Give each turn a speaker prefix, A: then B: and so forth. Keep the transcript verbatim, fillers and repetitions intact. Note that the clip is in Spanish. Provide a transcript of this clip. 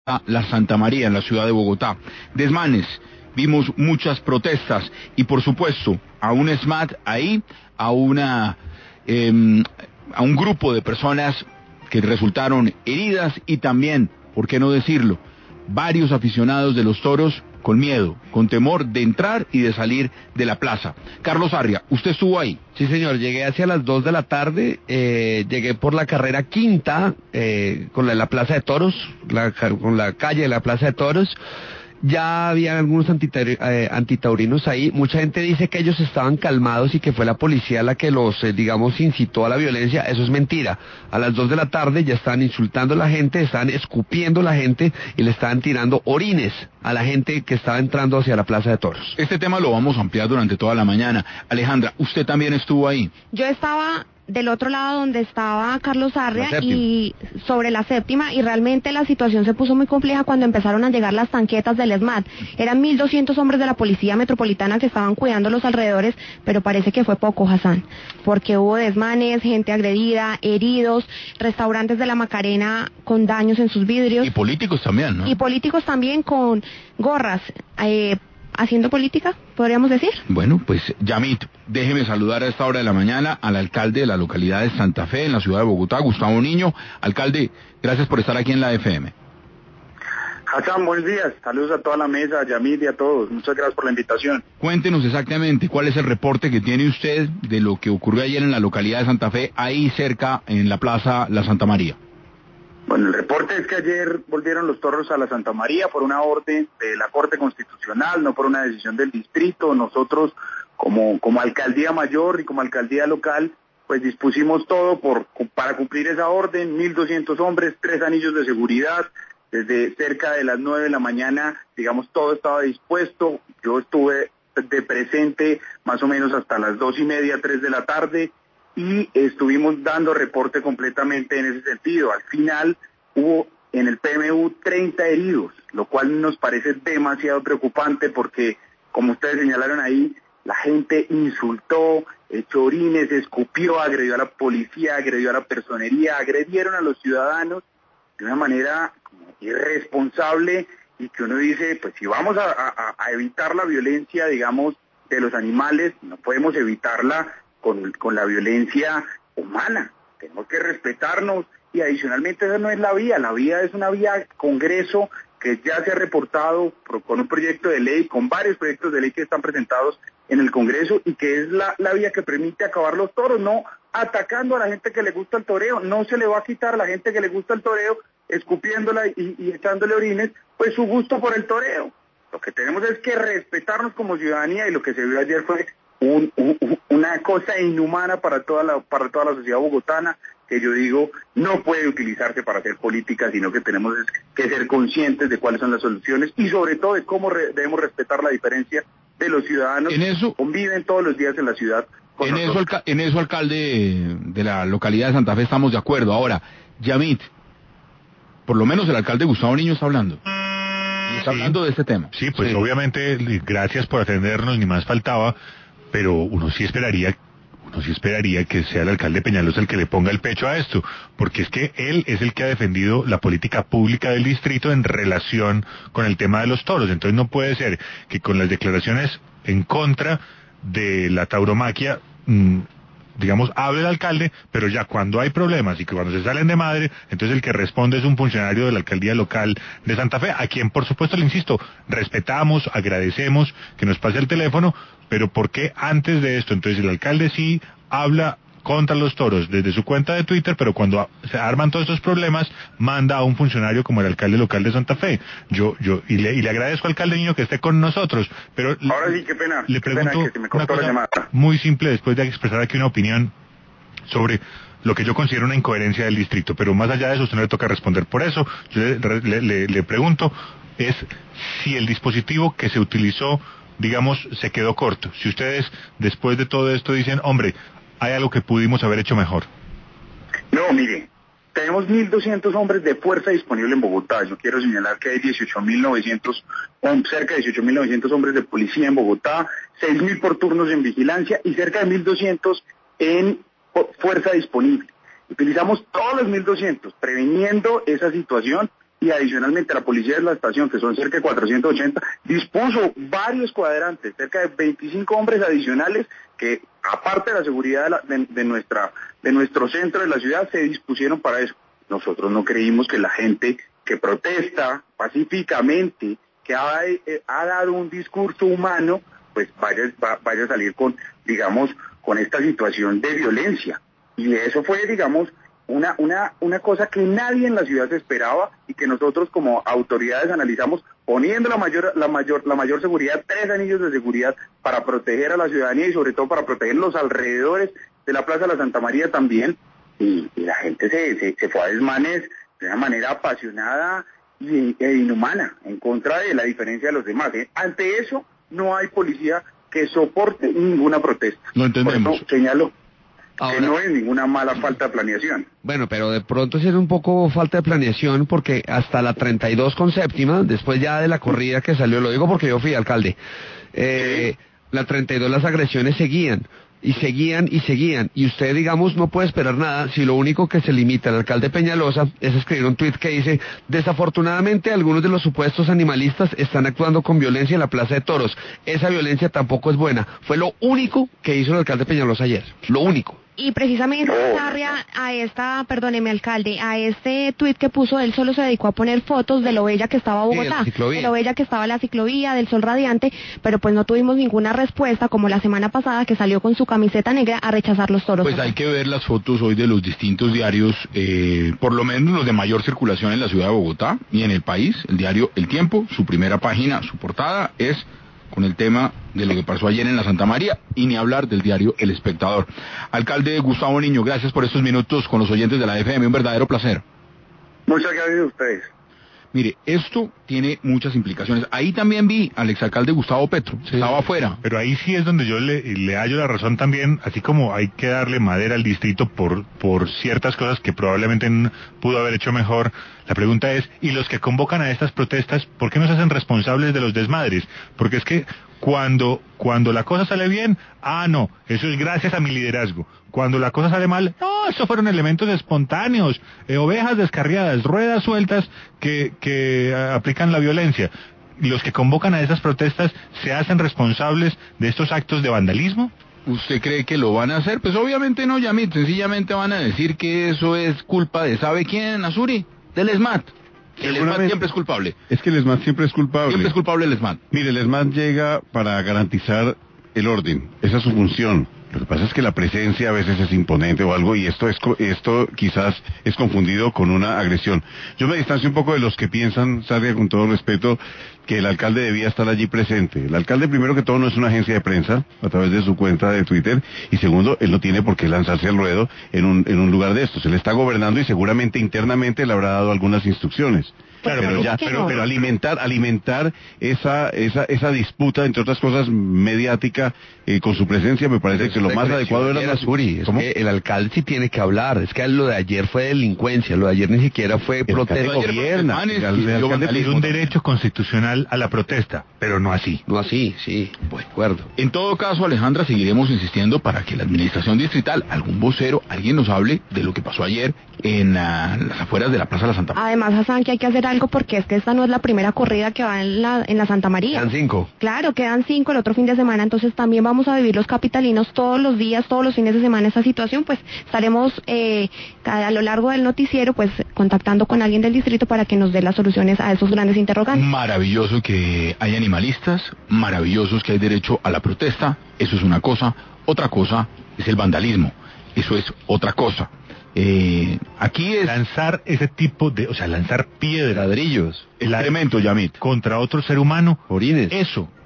A: La Santa María en la ciudad de Bogotá. Desmanes, vimos muchas protestas y por supuesto a un SMAT ahí, a una eh, a un grupo de personas que resultaron heridas y también, ¿por qué no decirlo?, varios aficionados de los toros con miedo, con temor de entrar y de salir de la plaza. Carlos Arria, ¿usted estuvo ahí?
B: Sí, señor, llegué hacia las dos de la tarde, eh, llegué por la carrera quinta, eh, con la, la plaza de toros, la, con la calle de la plaza de toros. Ya había algunos antitaur- eh, antitaurinos ahí. Mucha gente dice que ellos estaban calmados y que fue la policía la que los, eh, digamos, incitó a la violencia. Eso es mentira. A las dos de la tarde ya estaban insultando a la gente, estaban escupiendo a la gente y le estaban tirando orines a la gente que estaba entrando hacia la plaza de toros.
A: Este tema lo vamos a ampliar durante toda la mañana. Alejandra, ¿usted también estuvo ahí?
C: Yo estaba del otro lado donde estaba Carlos Arria y sobre la séptima, y realmente la situación se puso muy compleja cuando empezaron a llegar las tanquetas del SMAT. Eran mil doscientos hombres de la Policía Metropolitana que estaban cuidando los alrededores, pero parece que fue poco, Hassan, porque hubo desmanes, gente agredida, heridos, restaurantes de la Macarena con daños en sus vidrios.
A: Y políticos también, ¿no?
C: Y políticos también con gorras, eh, haciendo política, podríamos decir.
A: Bueno, pues Yamit, déjeme saludar a esta hora de la mañana al alcalde de la localidad de Santa Fe, en la ciudad de Bogotá, Gustavo Niño. Alcalde, gracias por estar aquí en la F M.
D: Hassan, buenos días. Saludos a toda la mesa, a Yamit y a todos. Muchas gracias por la invitación.
A: Cuéntenos exactamente cuál es el reporte que tiene usted de lo que ocurrió ayer en la localidad de Santa Fe, ahí cerca en la plaza La Santa María.
D: Bueno, el reporte es que ayer volvieron los toros a la Santa María por una orden de la Corte Constitucional, no por una decisión del distrito. Nosotros, como, como alcaldía mayor y como alcaldía local, pues dispusimos todo por, para cumplir esa orden, mil doscientos hombres, tres anillos de seguridad, desde cerca de las nueve de la mañana, digamos, todo estaba dispuesto. Yo estuve de presente más o menos hasta las dos y media, tres de la tarde, y estuvimos dando reporte completamente en ese sentido. Al final hubo en el P M U treinta heridos, lo cual nos parece demasiado preocupante porque, como ustedes señalaron ahí, la gente insultó, echó orines, escupió, agredió a la policía, agredió a la personería, agredieron a los ciudadanos de una manera como irresponsable, y que uno dice, pues si vamos a, a, a evitar la violencia, digamos, de los animales, no podemos evitarla Con, con la violencia humana. Tenemos que respetarnos, y adicionalmente esa no es la vía. La vía es una vía Congreso que ya se ha reportado con un proyecto de ley, con varios proyectos de ley que están presentados en el Congreso, y que es la, la vía que permite acabar los toros, no atacando a la gente que le gusta el toreo. No se le va a quitar a la gente que le gusta el toreo, escupiéndola y, y echándole orines, pues su gusto por el toreo. Lo que tenemos es que respetarnos como ciudadanía, y lo que se vio ayer fue Un, un, una cosa inhumana para toda la para toda la sociedad bogotana, que yo digo no puede utilizarse para hacer política, sino que tenemos que ser conscientes de cuáles son las soluciones y sobre todo de cómo re, debemos respetar la diferencia de los ciudadanos
A: en eso,
D: que conviven todos los días en la ciudad.
A: En eso, alca en eso, alcalde de la localidad de Santa Fe, estamos de acuerdo. Ahora, Yamit, por lo menos el alcalde Gustavo Niño está hablando. Y está sí. hablando de este tema.
E: Sí, pues sí. Obviamente, gracias por atendernos, ni más faltaba. Pero uno sí esperaría, uno sí esperaría que sea el alcalde Peñalosa el que le ponga el pecho a esto, porque es que él es el que ha defendido la política pública del distrito en relación con el tema de los toros. Entonces no puede ser que con las declaraciones en contra de la tauromaquia, mmm, digamos, hable el alcalde, pero ya cuando hay problemas y que cuando se salen de madre, entonces el que responde es un funcionario de la alcaldía local de Santa Fe, a quien por supuesto le insisto, respetamos, agradecemos que nos pase el teléfono, pero ¿por qué antes de esto? Entonces el alcalde sí habla contra los toros desde su cuenta de Twitter, pero cuando se arman todos estos problemas, manda a un funcionario como el alcalde local de Santa Fe. Yo, yo, y le, y le agradezco al alcalde Niño que esté con nosotros, pero
D: ahora sí, qué pena,
E: le
D: qué
E: pregunto
D: pena que se me
E: una
D: cortó la llamada.
E: Muy simple, después de expresar aquí una opinión sobre lo que yo considero una incoherencia del distrito, pero más allá de eso, usted no le toca responder por eso. Yo le, le, le, le pregunto, es si el dispositivo que se utilizó, digamos, se quedó corto. Si ustedes, después de todo esto, dicen, hombre, hay algo que pudimos haber hecho mejor.
D: No, mire, tenemos mil doscientos hombres de fuerza disponible en Bogotá. Yo quiero señalar que hay dieciocho mil novecientos, cerca de dieciocho mil novecientos hombres de policía en Bogotá, seis mil por turnos en vigilancia y cerca de mil doscientos en fuerza disponible. Utilizamos todos los mil doscientos preveniendo esa situación y adicionalmente la policía de la estación, que son cerca de cuatrocientos ochenta, dispuso varios cuadrantes, cerca de veinticinco hombres adicionales que, aparte de la seguridad de, la, de, de, nuestra, de nuestro centro de la ciudad, se dispusieron para eso. Nosotros no creímos que la gente que protesta pacíficamente, que ha, eh, ha dado un discurso humano, pues vaya, va, vaya a salir con, digamos, con esta situación de violencia. Y eso fue, digamos, una, una, una cosa que nadie en la ciudad se esperaba y que nosotros como autoridades analizamos poniendo la mayor, la mayor, la mayor seguridad, tres anillos de seguridad para proteger a la ciudadanía y sobre todo para proteger los alrededores de la Plaza de la Santa María también. Y, y la gente se, se, se fue a desmanes de una manera apasionada y, e inhumana, en contra de la diferencia de los demás. ¿eh? Ante eso, no hay policía que soporte ninguna protesta.
A: No entendemos.
D: Por eso señalo
B: Ahora,
D: que no es ninguna mala falta de planeación.
B: Bueno, pero de pronto sí es un poco falta de planeación porque hasta la treinta y dos con séptima, después ya de la corrida que salió, lo digo porque yo fui alcalde, eh, sí. La treinta y dos las agresiones seguían. Y seguían y seguían, y usted, digamos, no puede esperar nada si lo único que se limita al alcalde Peñalosa es escribir un tuit que dice: desafortunadamente algunos de los supuestos animalistas están actuando con violencia en la Plaza de Toros, esa violencia tampoco es buena. Fue lo único que hizo el alcalde Peñalosa ayer, lo único.
C: Y precisamente, Sarria, a esta, perdóneme alcalde, a este tuit que puso, él solo se dedicó a poner fotos de lo bella que estaba Bogotá,
B: sí, de,
C: de lo bella que estaba la ciclovía, del sol radiante, pero pues no tuvimos ninguna respuesta, como la semana pasada que salió con su camiseta negra a rechazar los toros.
A: Pues hay que ver las fotos hoy de los distintos diarios, eh, por lo menos los de mayor circulación en la ciudad de Bogotá y en el país. El diario El Tiempo, su primera página, su portada es con el tema de lo que pasó ayer en la Santa María, y ni hablar del diario El Espectador. Alcalde Gustavo Niño, gracias por estos minutos con los oyentes de la F M, un verdadero placer.
D: Muchas gracias a ustedes.
A: Mire, esto tiene muchas implicaciones. Ahí también vi al exalcalde Gustavo Petro, sí, estaba afuera.
E: Pero ahí sí es donde yo le, le hallo la razón también, así como hay que darle madera al distrito por, por ciertas cosas que probablemente pudo haber hecho mejor. La pregunta es, ¿y los que convocan a estas protestas, por qué no se hacen responsables de los desmadres? Porque es que cuando, cuando la cosa sale bien, ah, no, eso es gracias a mi liderazgo. Cuando la cosa sale mal, no, eso fueron elementos espontáneos, eh, ovejas descarriadas, ruedas sueltas que, que uh, aplican la violencia. ¿Los que convocan a esas protestas se hacen responsables de estos actos de vandalismo?
A: ¿Usted cree que lo van a hacer? Pues obviamente no, Yamit, sencillamente van a decir que eso es culpa de ¿sabe quién, Azuri? Del ESMAD. El ESMAD siempre es culpable.
F: Es que el ESMAD siempre es culpable.
A: Siempre es culpable el ESMAD.
F: Mire, el ESMAD llega para garantizar el orden. Esa es su función. Lo que pasa es que la presencia a veces es imponente o algo, y esto es esto quizás es confundido con una agresión. Yo me distancio un poco de los que piensan, Sarria, con todo respeto, que el alcalde debía estar allí presente. El alcalde, primero que todo, no es una agencia de prensa a través de su cuenta de Twitter, y segundo, él no tiene por qué lanzarse al ruedo en un, en un lugar de estos. Él está gobernando y seguramente internamente le habrá dado algunas instrucciones. Claro, pero, ya, pero, pero alimentar, alimentar esa, esa, esa disputa, entre otras cosas, mediática, eh, con su presencia, me parece que lo más adecuado era
B: la Suri. Es que el alcalde sí tiene que hablar. Es que lo de ayer fue delincuencia, lo de ayer ni siquiera fue protesta.
E: Gobierna. El alcalde tiene un derecho constitucional a la protesta, pero no así.
B: No así, sí, de acuerdo.
A: En todo caso, Alejandra, seguiremos insistiendo para que la administración distrital, algún vocero, alguien nos hable de lo que pasó ayer en uh, las afueras de la Plaza de la Santa María.
C: Además, Hassan, que hay que hacer algo porque es que esta no es la primera corrida que va en la, en la Santa María.
B: Quedan cinco.
C: Claro, quedan cinco el otro fin de semana, entonces también vamos a vivir los capitalinos todos los días, todos los fines de semana esa situación, pues estaremos eh, a lo largo del noticiero pues contactando con alguien del distrito para que nos dé las soluciones a esos grandes interrogantes.
A: Maravilloso que hay animalistas, maravilloso que hay derecho a la protesta, eso es una cosa, otra cosa es el vandalismo, eso es otra cosa. Eh, aquí es
E: lanzar ese tipo de, o sea, lanzar piedras,
A: ladrillos, el elemento, Yamit,
E: contra otro ser humano,
B: orines.
E: Eso